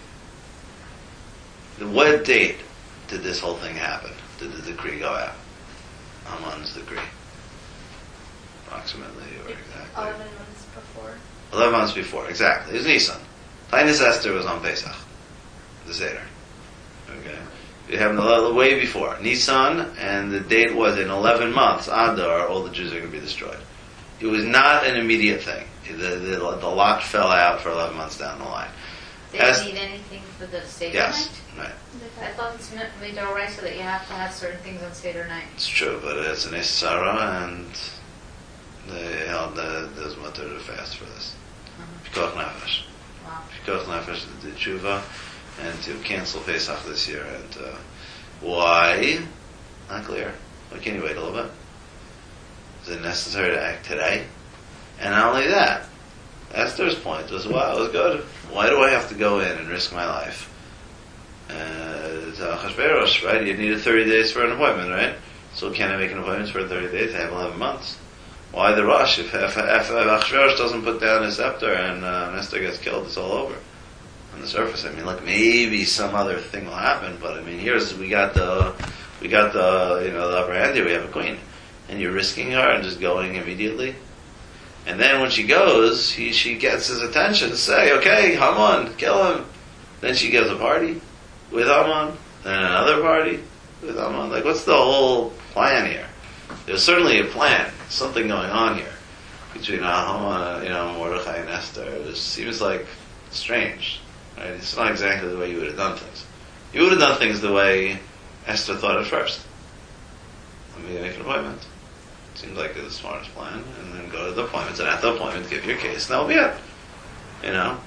what date did this whole thing happen? Did the decree go out? Haman's decree? Approximately, or exactly? Eleven months before. Eleven months before, exactly. It was Nisan. Tainis Esther was on Pesach, the Seder. Okay? You have the way before. Nisan, and the date was in eleven months, Adar, all the Jews are going to be destroyed. It was not an immediate thing. The, the, the lot fell out for eleven months down the line. They As, didn't need anything for the Seder yes, night? right. I thought it's made alright so that you have to have certain things on Seder night. It's true, but it's an Isara, and they held the, those mutter to fast for this. Pikuach Nefesh. Wow. Pikuach Nefesh to do tshuva, and to cancel Pesach this year. And uh, why? Not clear. Why can't you wait a little bit? Is it necessary to act today? And not only that, Esther's point was, wow, it was good. Why do I have to go in and risk my life? Uh, to Achashverosh, right? You needed thirty days for an appointment, right? So can I make an appointment for thirty days? I have eleven months. Why the rush? If, if, if Achashverosh doesn't put down his scepter and uh, Esther gets killed, it's all over. On the surface, I mean, look, maybe some other thing will happen, but I mean, here's, we got the, We got the, you know, the upper hand here. We have a queen. And you're risking her and just going immediately. And then when she goes, he, she gets his attention to say, okay, Haman, kill him. Then she gives a party with Haman, and another party with Haman. Like, what's the whole plan here? There's certainly a plan, something going on here between Haman, you know, Mordechai and Esther. It seems like strange, right? It's not exactly the way you would have done things. You would have done things the way Esther thought at first. Let me make an appointment. Seems like the smartest plan, and then go to the appointment, and at the appointment, give your case, and that'll be it. You know?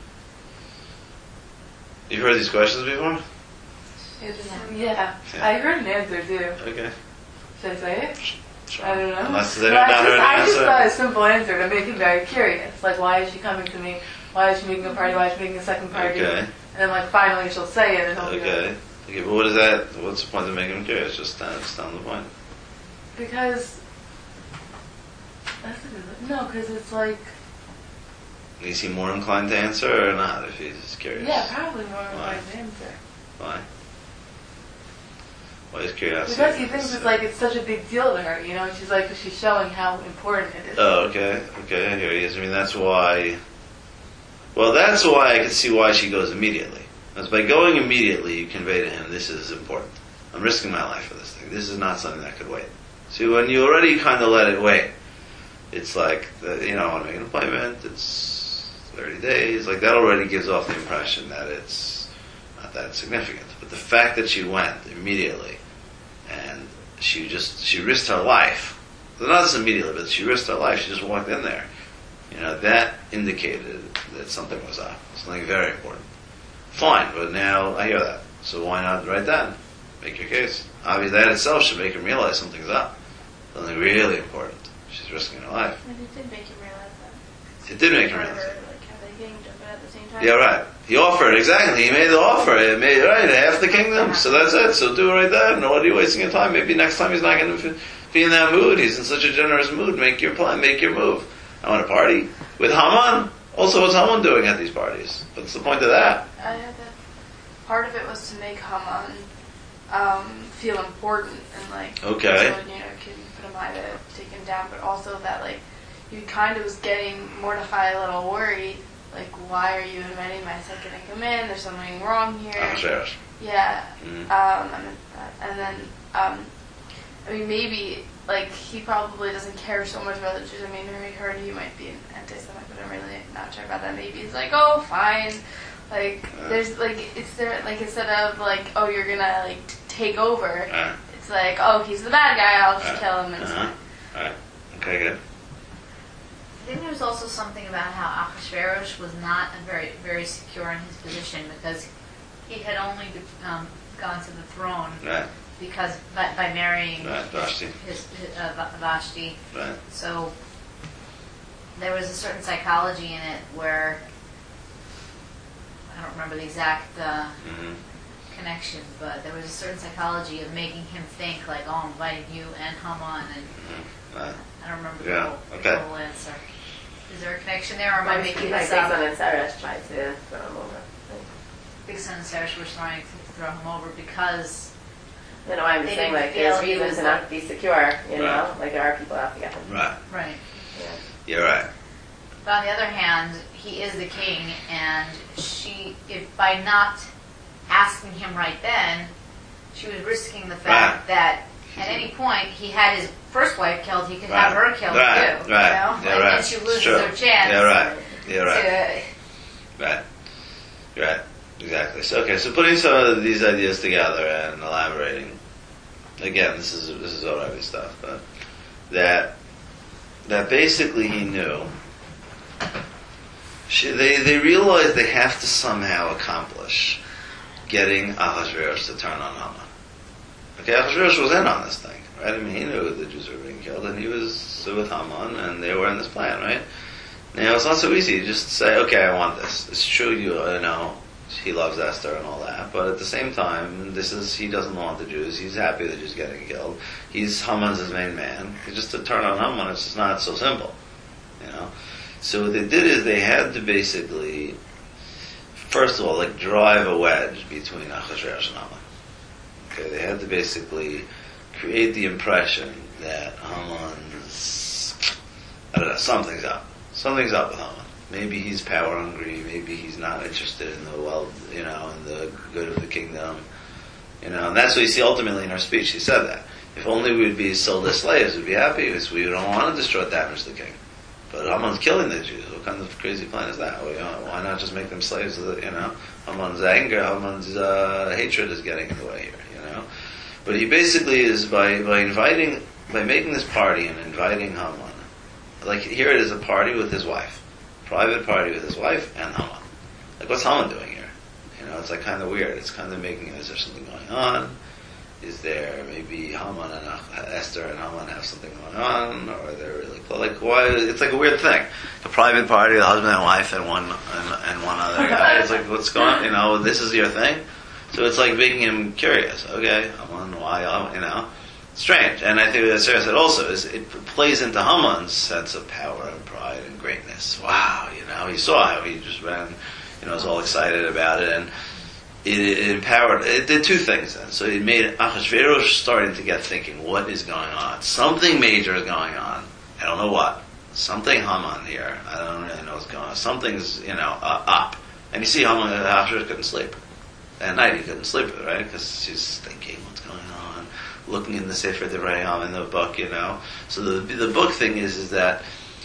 You've heard these questions before? It's, yeah. yeah. I heard an answer too. Okay. Should I say it? Sure. I don't know. Unless they no, don't I matter just, an I just answer. thought a simple answer to make him very curious. Like, why is she coming to me? Why is she making a party? Why is she making a second party? Okay. And then, like, finally she'll say it, and he'll be Okay. like, Okay, but what is that? What's the point of making him curious? Just stand, stand the point. because that's a good one. No, because it's like, Is he more inclined to answer or not? If he's just curious. yeah, probably more of Why? my answer. Why? Why is curiosity? Because he thinks it's like it's such a big deal to her, you know. And she's like, she's showing how important it is. Oh, okay, okay, I hear you. I mean, that's why. Well, that's why I can see why she goes immediately. Because by going immediately, you convey to him, this is important. I'm risking my life for this thing. This is not something that could wait. See, when you already kind of let it wait, it's like, the, you know, I want to make an appointment, it's thirty days, like that already gives off the impression that it's not that significant. But the fact that she went immediately, and she just, she risked her life, well, not just immediately, but she risked her life, she just walked in there, you know, that indicated that something was up, something very important. Fine, but now I hear that. So why not right then? Make your case. Obviously that itself should make him realize something's up. Something really important. She's risking her life. And it did make him realize that. It did make him realize Or, that. like, have a kingdom, but at the same time. Yeah, right. He offered, exactly. He made the offer. He made, right, half the kingdom. So that's it. So do it right then. No, what are you wasting your time? Maybe next time he's not going to be in that mood. He's in such a generous mood. Make your plan. Make your move. I want a party. With Haman. Also, what's Haman doing at these parties? What's the point of that? I had that. Part of it was to make Haman um, feel important and like, Okay. so, you know, can put him out to take him down, but also that like he kind of was getting Mordechai a little worried. Like, why are you inviting my second to come in? There's something wrong here. Achashverosh. Yeah. Mm. Um, and, and then, um, I mean, maybe, like, he probably doesn't care so much about the Jews. I mean, I heard he might be an anti-Semite, but I'm really not sure about that. Maybe he's like, oh, fine. Like, Uh. there's, like, it's there, like, instead of, like, oh, you're gonna, like, t- take over, Uh, it's like, oh, he's the bad guy, I'll just uh, kill him and it's uh-huh. fine. Alright. Okay, good. I think there was also something about how Achashverosh was not a very, very secure in his position because he had only um, gone to the throne Right, because by, by marrying right, Vashti. his, his uh, Va- Vashti. Right. So there was a certain psychology in it where I don't remember the exact uh, Mm-hmm. connection, but there was a certain psychology of making him think like, oh, I'm inviting you and Haman, and Mm-hmm. Right. I don't remember Yeah, the, whole, okay. the whole answer. Is there a connection there, or am I making like this Big up? Son and Sarah tried to throw him over. Big Son and Sarah were trying to throw him over because You know, I'm They saying didn't like there's feel he reason was to like- not be secure. You know, Right. like there are people out to get him. Right. right. Yeah. You're right. But on the other hand, he is the king, and she, if by not asking him right then, she was risking the fact Right. that at any point he had his first wife killed, he could Right. have her killed Right. too. Right. You know? Yeah, and right. then she It's loses true. her chance. Yeah, right. Yeah, right. To, Right. Right. Exactly. So okay. So putting some of these ideas together and elaborating. Again, this is this is already stuff, but that that basically he knew. She, they they realized they have to somehow accomplish getting Ahasuerus to turn on Haman. Okay, Ahasuerus was in on this thing, right? I mean, he knew the Jews were being killed, and he was with Haman, and they were in this plan, right? Now, it's not so easy to just say, okay, I want this. It's true, you, you know, he loves Esther and all that, but at the same time, this is, he doesn't want the Jews. He's happy the Jews getting killed. He's, Haman's his main man. Just to turn on Haman, it's just not so simple, you know? So what they did is they had to basically, first of all, like drive a wedge between Achashverosh and Haman. Okay, they had to basically create the impression that Haman's, I don't know, something's up. Something's up with Haman. Maybe he's power hungry, maybe he's not interested in the well, you know, in the good of the kingdom. You know, and that's what you see ultimately in her speech. She said that. If only we would be sold as slaves, we'd be happy, because we don't want to destroy, damage the king. But Haman's killing the Jews. What kind of crazy plan is that? Well, you know, why not just make them slaves of the, you know? Haman's anger, Haman's uh, hatred is getting in the way here, you know? But he basically is, by, by inviting, by making this party and inviting Haman, like here it is a party with his wife. Private party with his wife and Haman. Like, what's Haman doing here? You know, it's like kind of weird. It's kind of making, is there something going on? Is there maybe Haman and Esther and Haman have something going on, or they're really close? Like, why? It's like a weird thing. A private party, the husband and wife, and one and, and one other guy. It's like, what's going on? You know, this is your thing. So it's like making him curious. Okay, Haman, why? You know, strange. And I think that Sarah said also is it plays into Haman's sense of power and pride and greatness. Wow, you know, he saw how he just ran, you know, was all excited about it, and It, it empowered, it did two things then. So it made Achashverosh starting to get thinking, what is going on? Something major is going on. I don't know what. Something Haman here. I don't really know what's going on. Something's, you know, uh, up. And you see Haman, Achashverosh couldn't sleep. At night he couldn't sleep, right? Because she's thinking, what's going on? Looking in the Sefer Devrei Ham, in the book, you know. So the the book thing is, is that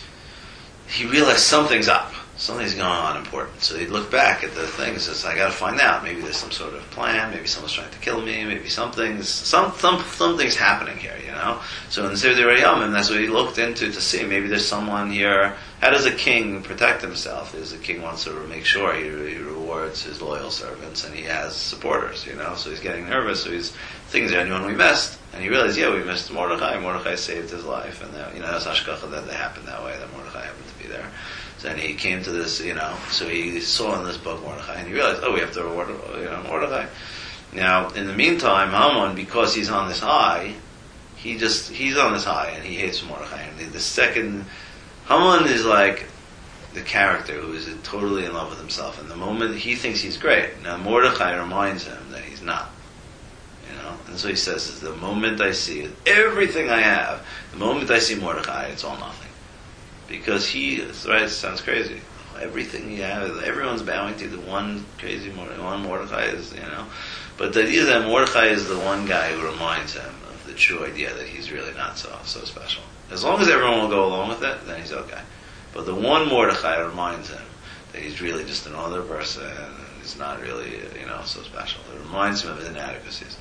he realized something's up. Something's going on important. So he looked back at the things and says, I gotta find out. Maybe there's some sort of plan, maybe someone's trying to kill me, maybe something's some, some something's happening here, you know? So in the Sefer Devrei Yamim, that's what he looked into to see. Maybe there's someone here. How does a king protect himself? Is the king wants to make sure he, he rewards his loyal servants and he has supporters, you know? So he's getting nervous, so he's things there anyone we missed. And he realized, yeah, we missed Mordechai. Mordechai saved his life, and that, you know, that's hashkacha that they happened that way, that Mordechai happened to be there. And he came to this, you know, so he saw in this book Mordechai, and he realized, oh, we have to reward, you know, Mordechai. Now, in the meantime, Haman, because he's on this high, he just, he's on this high, and he hates Mordechai. And the, the second, Haman is like the character who is totally in love with himself. And the moment he thinks he's great, now Mordechai reminds him that he's not. You know, and so he says, is the moment I see everything I have, the moment I see Mordechai, it's all nothing. Because he is, right, it sounds crazy. Everything you have, everyone's bowing to the one crazy Mordechai, one Mordechai is, you know. But the idea that Mordechai is the one guy who reminds him of the true idea that he's really not so so special. As long as everyone will go along with it, then he's okay. But the one Mordechai reminds him that he's really just another person, and he's not really, you know, so special. It reminds him of his inadequacies.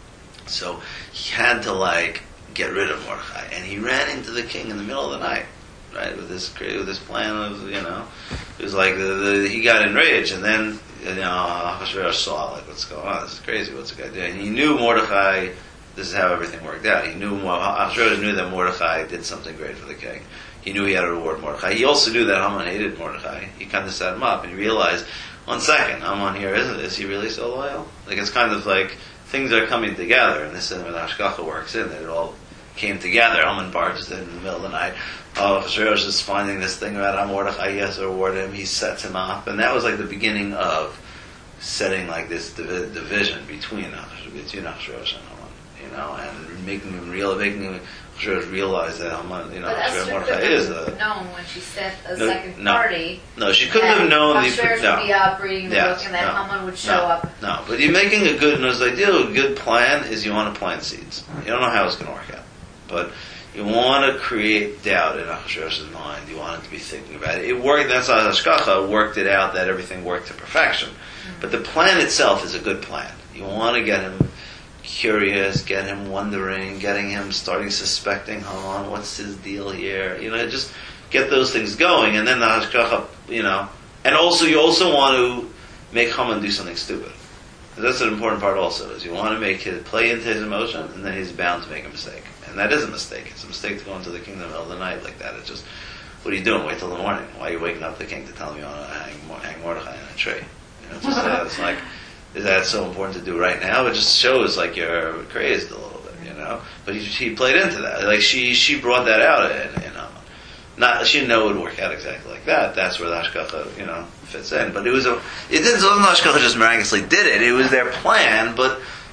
So he had to, like, get rid of Mordechai. And he ran into the king in the middle of the night. Right, with this with this plan of, you know, it was like the, the, he got enraged, and then, you know, Achashverosh saw, like, what's going on? This is crazy. What's the guy doing? And he knew Mordechai. This is how everything worked out. He knew Achashverosh knew that Mordechai did something great for the king. He knew he had to reward Mordechai. He also knew that Haman hated Mordechai. He kind of set him up, and he realized, one second, Haman here isn't. Is he really so loyal? Like, it's kind of like things are coming together, and this is when Hashgacha works in. That it all came together. Haman barges in, in the middle of the night. Oh, Achashverosh is finding this thing about Mordechai. He has to reward him. He sets him up, and that was like the beginning of setting like this divi- division between between Achashverosh and Haman, you know, and making him real, making him Achashverosh realize that Haman, you know, But Esther Mordechai couldn't is have a known when she set a No, second no. party. no. She couldn't have known the Achashverosh no. would be up reading the Yes, book, and then no, Haman would show no, up. No, but you're making a good, the ideal, a good plan is you want to plant seeds. You don't know how it's going to work out, but you want to create doubt in Achashverosh's mind. You want it to be thinking about it. It worked. That's how Hashgacha worked it out that everything worked to perfection. Mm-hmm. But the plan itself is a good plan. You want to get him curious, get him wondering, getting him starting suspecting Haman. What's his deal here? You know, just get those things going, and then the Hashgacha, you know. And also, you also want to make Haman do something stupid. That's an important part. Also, is you want to make him play into his emotion, and then he's bound to make a mistake. And that is a mistake. It's a mistake to go into the king in the middle of the night like that. It's just, what are you doing? Wait till the morning. Why are you waking up the king to tell him you want to hang, hang Mordechai on a tree? You know, it's, just, uh, it's like, is that so important to do right now? It just shows like you're crazed a little bit, you know. But he, he played into that. Like she, she brought that out in, in Haman. Not, she didn't know it would work out exactly like that. That's where the Hashgacha, you know, fits in. But it was a, it didn't, the Hashgacha just miraculously did it. It was their plan, but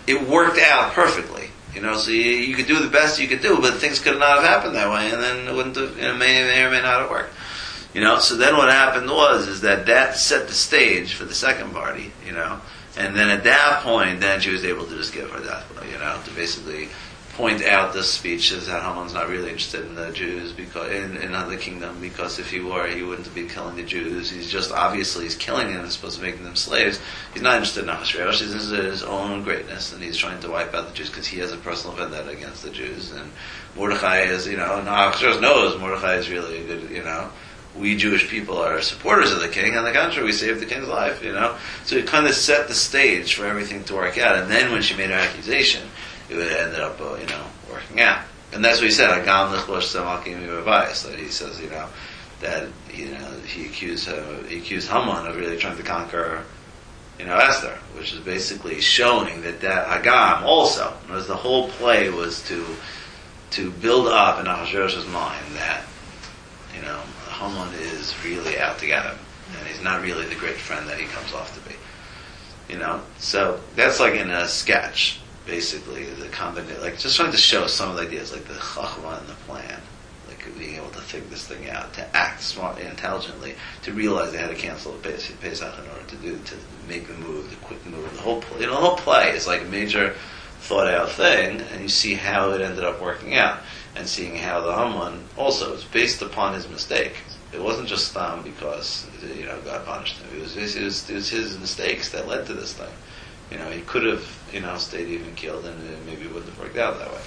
it worked out perfectly. You know, so you, you could do the best you could do, but things could not have happened that way, and then it wouldn't have, you know, may, may or may not have worked. You know, so then what happened was, is that that set the stage for the second party, you know, and then at that point, then she was able to just give her death blow, you know, to basically point out the speeches that Haman's not really interested in the Jews because in, in the kingdom, because if he were, he wouldn't be killing the Jews. He's just obviously he's killing them, he's supposed to make them slaves. He's not interested in Ahasuerus. He's interested in his own greatness, and he's trying to wipe out the Jews because he has a personal vendetta against the Jews. And Mordechai is, you know, and Ahasuerus knows Mordechai is really a good, you know. We Jewish people are supporters of the king. On the contrary, we saved the king's life, you know. So it kind of set the stage for everything to work out. And then when she made her accusation, it would ended up, uh, you know, working out. And that's what he said, Agam Lechlosh Samakim Yivavayis, that he says, you know, that, you know, he accused uh, he accused Haman of really trying to conquer, you know, Esther, which is basically showing that that Agam also, was the whole play was to to build up in Ahasuerus' mind that, you know, Haman is really out to get him, and he's not really the great friend that he comes off to be. You know, so that's like in a sketch. Basically, the combination, like just trying to show some of the ideas, like the chachma and the plan, like being able to think this thing out, to act smartly, intelligently, to realize they had to cancel the Pesach in order to do, to make the move, the quick move. The whole, you know, the whole play is like a major thought out thing, and you see how it ended up working out, and seeing how the Haman also is based upon his mistake. It wasn't just um, because, you know, God punished him. It was, it was it was his mistakes that led to this thing. You know, he could have, you know, stayed even killed, and it maybe wouldn't have worked out that way.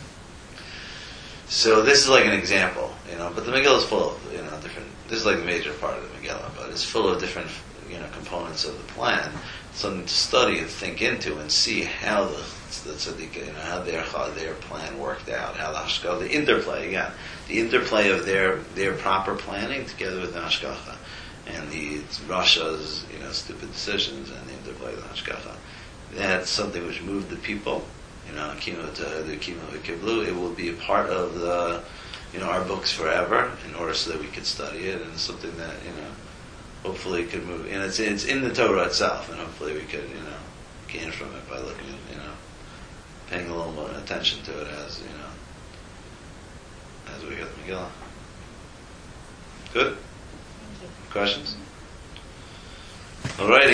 So this is like an example, you know. But the Megillah is full of, you know, different. This is like the major part of the Megillah, but it's full of different, you know, components of the plan. Something to study and think into and see how the the tzaddik, you know, how their how their plan worked out, how the hashgacha, the interplay again, the interplay of their their proper planning together with the hashgacha, and the Rasha's, you know, stupid decisions and the interplay of the hashgacha. That's something which moved the people, you know, Kimo to the Kimo Kiblu. It will be a part of the, you know, our books forever, in order so that we could study it, and it's something that, you know, hopefully could move. And it's it's in the Torah itself, and hopefully we could, you know, gain from it by looking at, you know, paying a little more attention to it as, you know, as we get the Megillah. Good? Questions? Alrighty.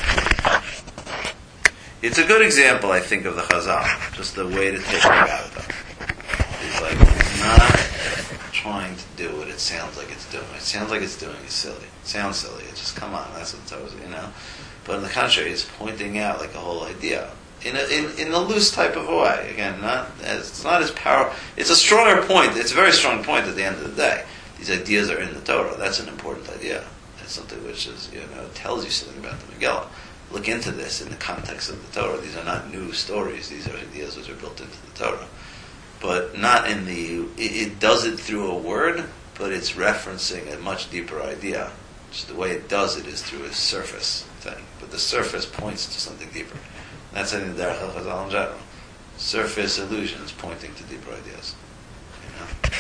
It's a good example, I think, of the Chazal. Just the way to take about it, though. It's like, it's not trying to do what it sounds like it's doing. It sounds like it's doing is silly. It sounds silly. It's just, come on, that's what it's always, you know. But on the contrary, it's pointing out like a whole idea. In a, in, in a loose type of a way. Again, not as, it's not as powerful. It's a stronger point. It's a very strong point at the end of the day. These ideas are in the Torah. That's an important idea. It's something which is, you know, tells you something about the Megillah. Look into this in the context of the Torah. These are not new stories. These are ideas which are built into the Torah. But not in the... It, it does it through a word, but it's referencing a much deeper idea. Just the way it does it is through a surface thing. But the surface points to something deeper. That's in the Derech HaChazal in general. Surface illusions pointing to deeper ideas. You know?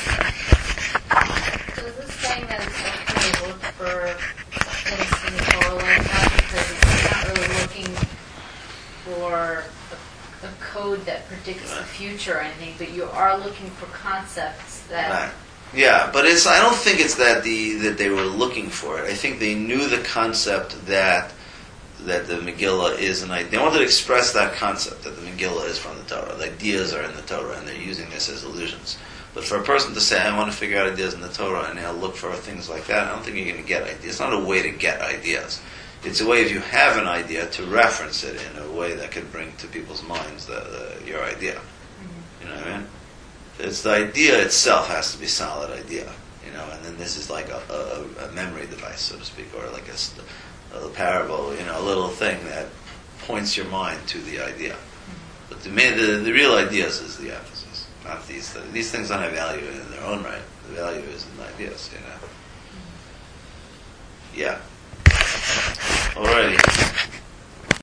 So is this saying that it's okay to look for things in the Torah like that because it's not really looking for a, a code that predicts the future or anything, but you are looking for concepts that... Right. Yeah, but it's. I don't think it's that the that they were looking for it. I think they knew the concept that that the Megillah is an idea. They wanted to express that concept that the Megillah is from the Torah. The ideas are in the Torah, and they're using this as illusions. But for a person to say, I want to figure out ideas in the Torah, and I'll look for things like that, I don't think you're going to get ideas. It's not a way to get ideas. It's a way, if you have an idea, to reference it in a way that could bring to people's minds the, the, your idea. Mm-hmm. You know what I mean? It's the idea itself has to be a solid idea. You know, and then this is like a, a, a memory device, so to speak, or like a, a parable, you know, a little thing that points your mind to the idea. Mm-hmm. But the, main, the the real ideas is the emphasis, not these things. These things don't have value in their own right. The value is in the ideas, you know. Mm-hmm. Yeah. Alrighty.